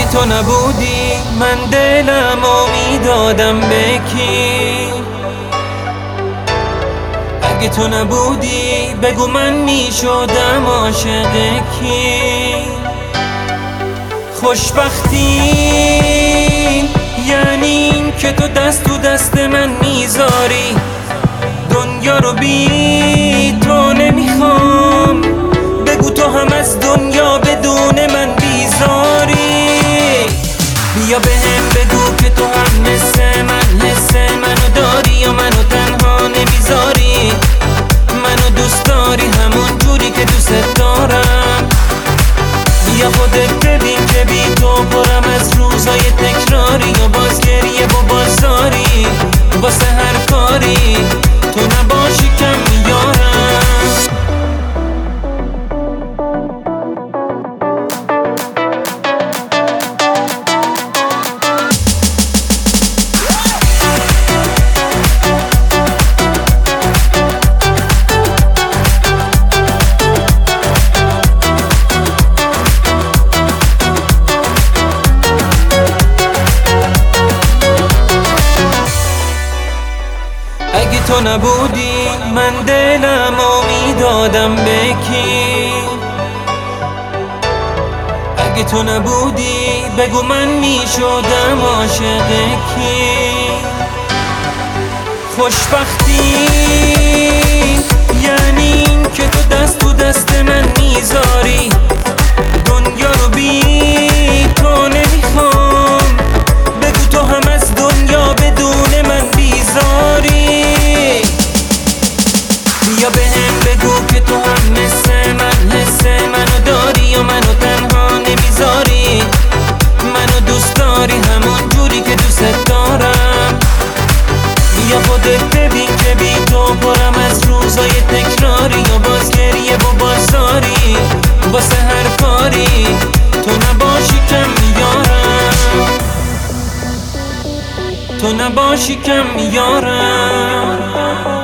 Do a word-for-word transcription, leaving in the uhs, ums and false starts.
اگه تو نبودی من دلمو میدادم به کی؟ اگه تو نبودی بگو من میشدم عاشق کی؟ خوشبختی یعنی این که تو دست تو دست من میذاری، دنیا رو بی تو نمیخوام، بگو تو هم از دنیا بدون من بیزاری. بیا بهم بگو که تو هم مثل من حس منو داری یا منو تنها نمیذاری، منو دوست داری همون جوری که دوست دارم. بیا خودت ببین که بی تو پرم از روزای تکراری و باز گریه و بازاری واسه هر کاری تو نباشی کم میارم. اگه تو نبودی من دلمو میدادم به کی؟ اگه تو نبودی بگو من میشدم عاشق کی؟ خوشبختی یعنی این که تو دست تو دست من میذاری، دنیا رو بی تو نمیخوام، بگو تو هم از دنیا بدون من بیزاری. بیا بهم بگو که تو هم مثل من حس منو داری یا منو تنها نمیذاری، منو دوست داری همون جوری که دوست دارم. بیا خودت ببین که بی تو پرم از روزای تکراری و باز گریه و بازاری واسه هر کاری تو نباشی کم میارم، تو نباشی کم میارم.